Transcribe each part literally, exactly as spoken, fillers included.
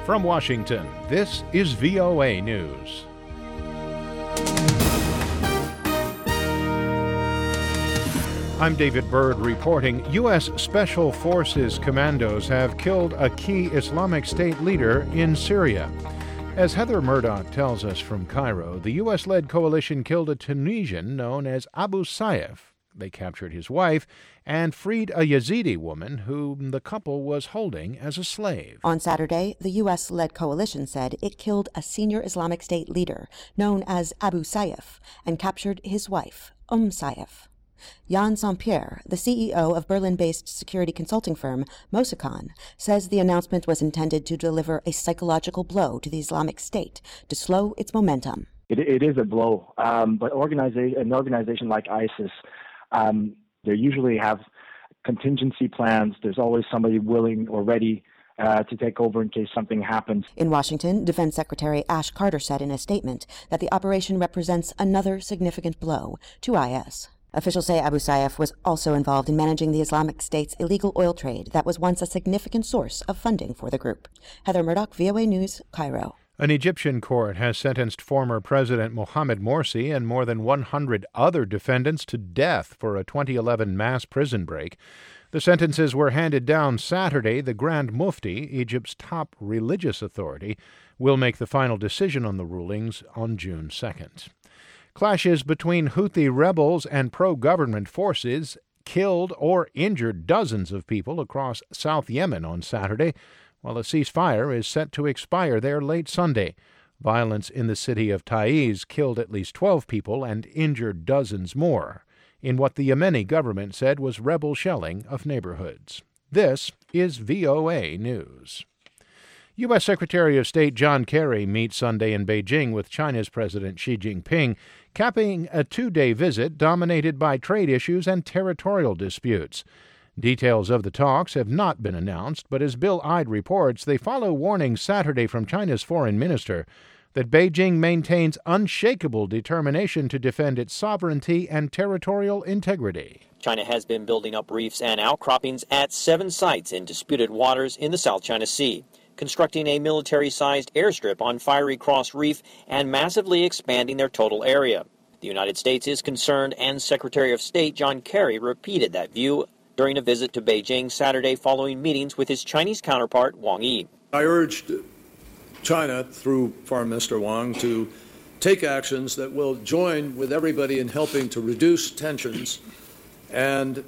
From Washington, this is V O A News. I'm David Byrd reporting. U S. Special Forces commandos have killed a key Islamic State leader in Syria. As Heather Murdoch tells us from Cairo, the U S-led coalition killed a Tunisian known as Abu Sayyaf. They captured his wife and freed a Yazidi woman whom the couple was holding as a slave. On Saturday, the U S-led coalition said it killed a senior Islamic State leader known as Abu Sayyaf and captured his wife, Umm Sayyaf. Jan Saint-Pierre, the C E O of Berlin-based security consulting firm Mosicon, says the announcement was intended to deliver a psychological blow to the Islamic State to slow its momentum. It, it is a blow, um, but organiza- an organization like ISIS, um, they usually have contingency plans. There's always somebody willing or ready uh, to take over in case something happens. In Washington, Defense Secretary Ash Carter said in a statement that the operation represents another significant blow to I S. Officials say Abu Sayyaf was also involved in managing the Islamic State's illegal oil trade that was once a significant source of funding for the group. Heather Murdoch, V O A News, Cairo. An Egyptian court has sentenced former President Mohamed Morsi and more than one hundred other defendants to death for a twenty eleven mass prison break. The sentences were handed down Saturday. The Grand Mufti, Egypt's top religious authority, will make the final decision on the rulings on June second. Clashes between Houthi rebels and pro-government forces killed or injured dozens of people across South Yemen on Saturday, while a ceasefire is set to expire there late Sunday. Violence in the city of Taiz killed at least twelve people and injured dozens more in what the Yemeni government said was rebel shelling of neighborhoods. This is V O A News. U S. Secretary of State John Kerry meets Sunday in Beijing with China's President Xi Jinping, capping a two-day visit dominated by trade issues and territorial disputes. Details of the talks have not been announced, but as Bill Ide reports, they follow warnings Saturday from China's foreign minister that Beijing maintains unshakable determination to defend its sovereignty and territorial integrity. China has been building up reefs and outcroppings at seven sites in disputed waters in the South China Sea, constructing a military-sized airstrip on Fiery Cross Reef and massively expanding their total area. The United States is concerned, and Secretary of State John Kerry repeated that view during a visit to Beijing Saturday following meetings with his Chinese counterpart Wang Yi. I urged China, through Foreign Minister Wang, to take actions that will join with everybody in helping to reduce tensions and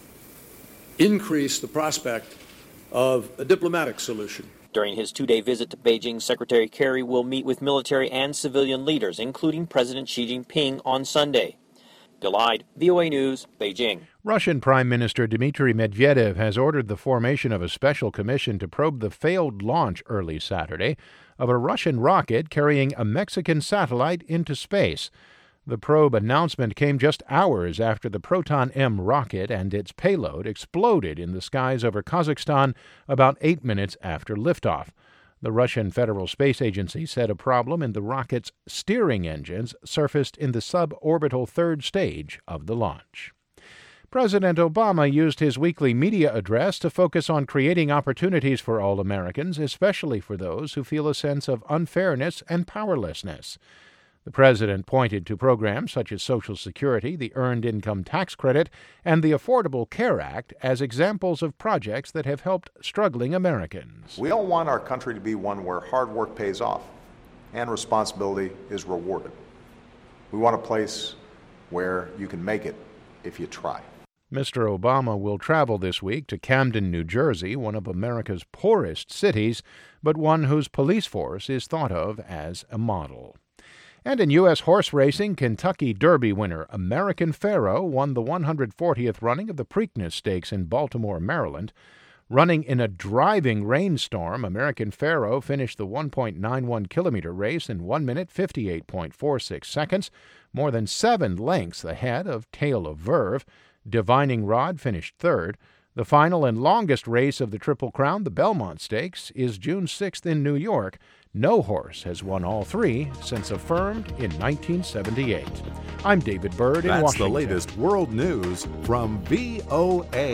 increase the prospect of a diplomatic solution. During his two-day visit to Beijing, Secretary Kerry will meet with military and civilian leaders, including President Xi Jinping, on Sunday. Bill Ide, V O A News, Beijing. Russian Prime Minister Dmitry Medvedev has ordered the formation of a special commission to probe the failed launch early Saturday of a Russian rocket carrying a Mexican satellite into space. The probe announcement came just hours after the Proton M rocket and its payload exploded in the skies over Kazakhstan about eight minutes after liftoff. The Russian Federal Space Agency said a problem in the rocket's steering engines surfaced in the suborbital third stage of the launch. President Obama used his weekly media address to focus on creating opportunities for all Americans, especially for those who feel a sense of unfairness and powerlessness. The president pointed to programs such as Social Security, the Earned Income Tax Credit, and the Affordable Care Act as examples of projects that have helped struggling Americans. We all want our country to be one where hard work pays off and responsibility is rewarded. We want a place where you can make it if you try. Mister Obama will travel this week to Camden, New Jersey, one of America's poorest cities, but one whose police force is thought of as a model. And in U S horse racing, Kentucky Derby winner American Pharoah won the one hundred fortieth running of the Preakness Stakes in Baltimore, Maryland. Running in a driving rainstorm, American Pharoah finished the one point nine one kilometer race in one minute fifty-eight point four six seconds, more than seven lengths ahead of Tale of Verve. Divining Rod finished third. The final and longest race of the Triple Crown, the Belmont Stakes, is June sixth in New York. No horse has won all three since affirmed in nineteen seventy-eight. I'm David Byrd in That's Washington. the latest world news from V O A.